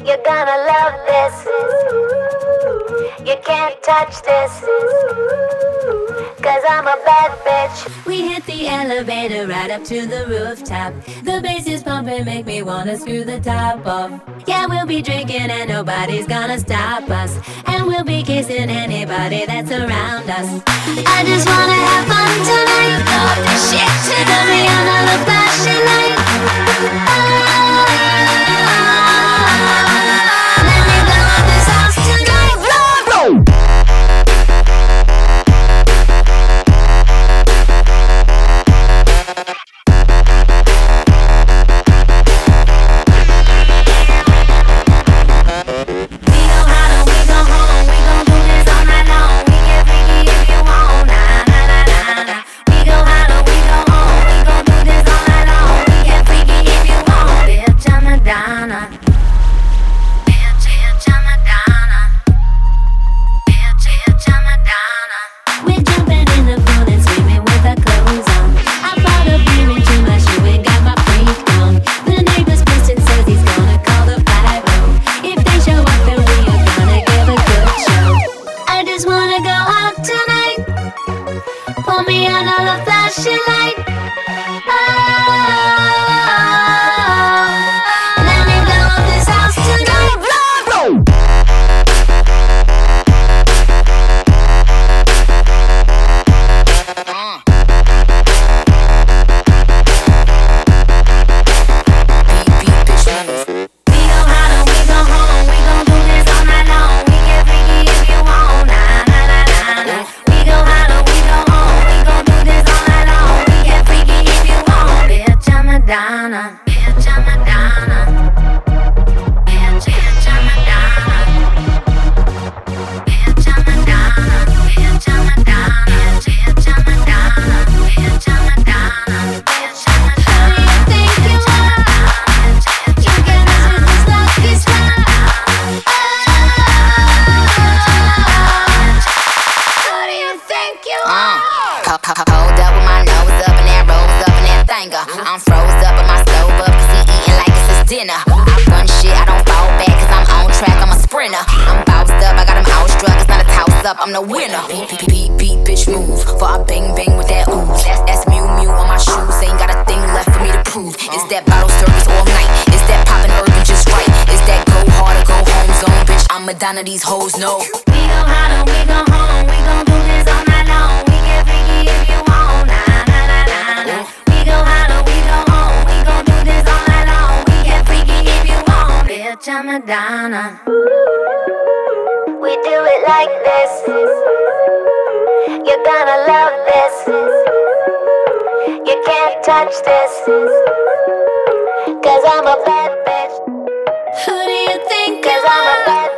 You're gonna love this. You can't touch this. Cause I'm a bad bitch. We hit the elevator right up to the rooftop. The bass is pumping, make me wanna screw the top off. Yeah, we'll be drinking and nobody's gonna stop us. And we'll be kissing anybody that's around us. I just wanna have fun tonight. Love this shit tonight. Put me under the flashing light. Let me blow up this house tonight. Pull me under the flashing light. Let me blow up this house tonight. Madonna, bitch, I'm Madonna. Bitch, I'm Madonna. Bitch, I'm Madonna. Bitch, I'm Madonna. Bitch, I'm Madonna. Bitch, I'm Madonna. Bitch, I'm Madonna. Who do you think you are? You can mess with this lucky star. Who do you think you are? Hold up with my nose up and that rose up and that thanger. I'm froze up and my stove up cause he eating like it's his dinner. I run shit, I don't fall back cause I'm on track, I'm a sprinter. I'm bounced up, I got him outstruck, it's not a toss up, I'm the winner. Beat, bitch, move, for I bang bang with that ooze. That's Mew Mew on my shoes, ain't got a thing left for me to prove. Is that bottle service all night? Is that poppin' urban just right? Is that go hard or go home zone? Bitch, I'm Madonna, these hoes know. We go hard or we go home, we gon' do this all night long. We get freaky if you want, nah, nah, nah, nah, nah. We go hard or we go home, we gon' do this all night long. We get freaky if you want, bitch, I'm Madonna. We do it like this. You're gonna love this. You can't touch this. Cause I'm a bad bitch. Who do you think? Cause I'm a bad bitch.